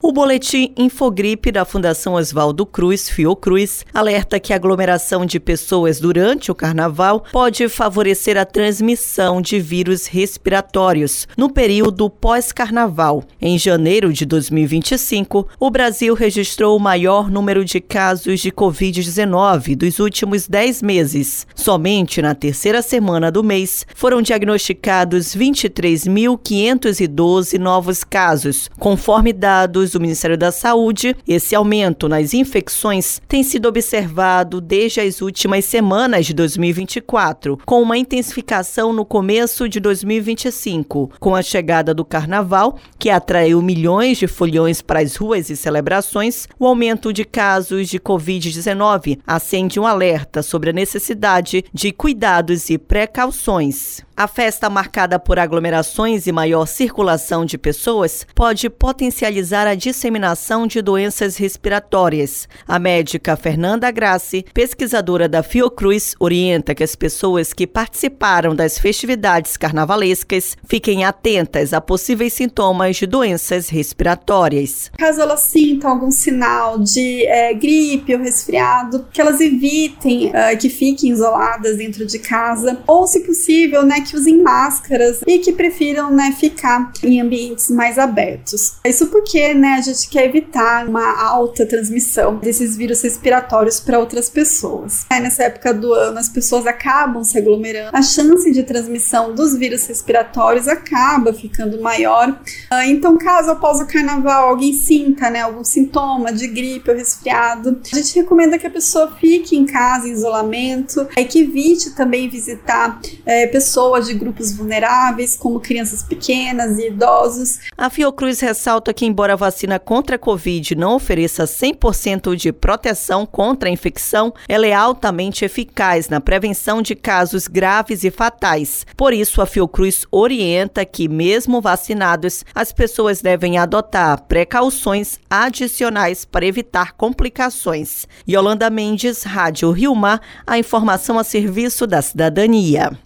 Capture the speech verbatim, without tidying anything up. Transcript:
O boletim Infogripe da Fundação Oswaldo Cruz, Fiocruz, alerta que a aglomeração de pessoas durante o carnaval pode favorecer a transmissão de vírus respiratórios no período pós-carnaval. Em janeiro de dois mil e vinte e cinco, o Brasil registrou o maior número de casos de covid dezenove dos últimos dez meses. Somente na terceira semana do mês foram diagnosticados vinte e três mil quinhentos e doze novos casos, conforme dados do Ministério da Saúde. Esse aumento nas infecções tem sido observado desde as últimas semanas de dois mil e vinte e quatro, com uma intensificação no começo de dois mil e vinte e cinco. Com a chegada do Carnaval, que atraiu milhões de foliões para as ruas e celebrações, o aumento de casos de covid dezenove acende um alerta sobre a necessidade de cuidados e precauções. A festa marcada por aglomerações e maior circulação de pessoas pode potencializar a disseminação de doenças respiratórias. A médica Fernanda Grassi, pesquisadora da Fiocruz, orienta que as pessoas que participaram das festividades carnavalescas fiquem atentas a possíveis sintomas de doenças respiratórias. Caso elas sintam algum sinal de é, gripe ou resfriado, que elas evitem uh, que fiquem isoladas dentro de casa, ou, se possível, né, que usem máscaras e que prefiram, né, ficar em ambientes mais abertos. Isso porque, né, a gente quer evitar uma alta transmissão desses vírus respiratórios para outras pessoas. É, nessa época do ano, as pessoas acabam se aglomerando, a chance de transmissão dos vírus respiratórios acaba ficando maior. Então, caso após o carnaval alguém sinta, né, algum sintoma de gripe ou resfriado, a gente recomenda que a pessoa fique em casa, em isolamento, e que evite também visitar é, pessoas de grupos vulneráveis, como crianças pequenas e idosos. A Fiocruz ressalta que, embora a vacina contra a Covid não ofereça cem por cento de proteção contra a infecção, ela é altamente eficaz na prevenção de casos graves e fatais. Por isso, a Fiocruz orienta que, mesmo vacinados, as pessoas devem adotar precauções adicionais para evitar complicações. Yolanda Mendes, Rádio Rio Mar, a informação a serviço da cidadania.